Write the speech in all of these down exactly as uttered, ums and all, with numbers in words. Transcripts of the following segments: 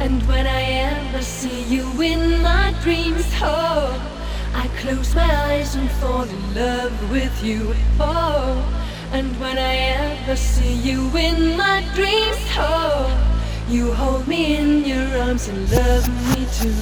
And when I ever see you in my dreams, oh, I close my eyes and fall in love with you, oh. And when I ever see you in my dreams, oh, you hold me in your arms and love me too.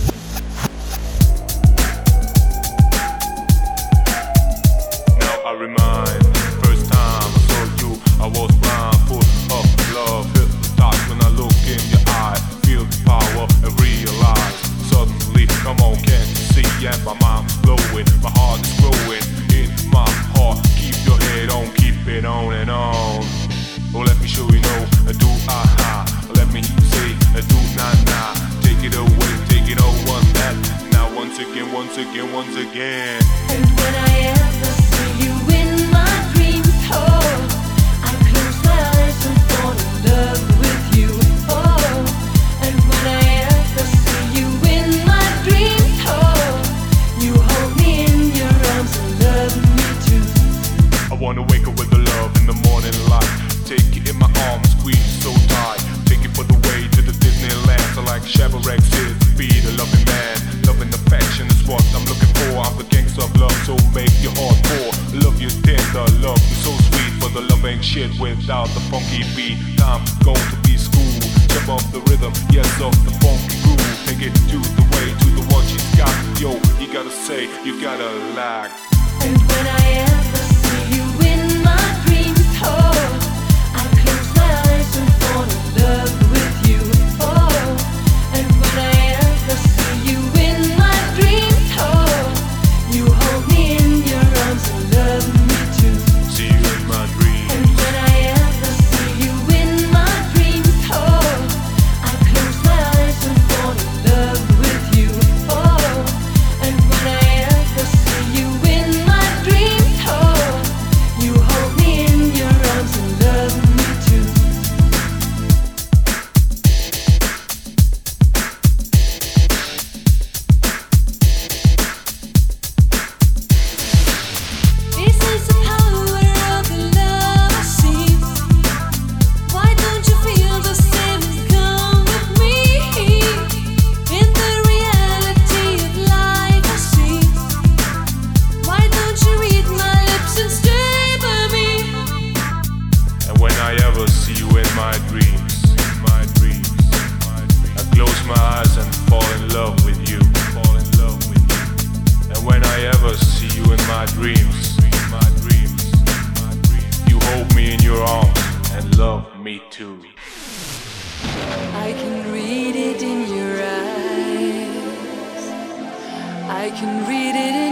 Now I remind, first time I saw you, I was blind, full of love, hypnotized when I look in your eye, feel the power and realize. Suddenly, come on, can't you see? And my mind's blowing, my heart is growing. In my heart, keep your head on, keep it on and on. Oh, let me show you know, do aha. Let me say, do na na. Take it away, take it all one that. Now once again, once again, once again. And when I ever see you in my dreams, oh, I close my eyes and fall in love with you, oh. And when I ever see you in my dreams, oh, you hold me in your arms and love me too. I wanna wake up with the love in the morning light. Take it in my arms, squeeze so tight. Take it for the way to the Disneyland. So like Chevrolet says, be the loving man. Love and affection is what I'm looking for. I'm the gangster of love, so make your heart pour. Love you tender, love you so sweet. For the love ain't shit without the funky beat. Time going to be school. Jump off the rhythm, yes, off the funky groove. Take it to the way, to the one she's got. Yo, you gotta say, you gotta like. And when I ever see you in my dreams, oh, I close my eyes and fall in love with you, oh. And when I ever see you in my dreams, oh, you hold me in your arms and love me too. See you in my dreams. And when I ever see you in my dreams, oh, I close my eyes and fall in love with you, oh. And when I ever see you in my dreams, oh, you hold me in your arms and love me too. This is the power of the love I see. Why don't you feel the same and come with me? In the reality of life I see. Why don't you read my lips and stay by me? And when I ever see you in my dreams, in my dreams, my dreams, I close my eyes and fall in love with you, fall in love with you. And when I ever see you in my dreams, my dreams, my dreams, you hold me in your arms and love me too. I can read it in your eyes. I can read it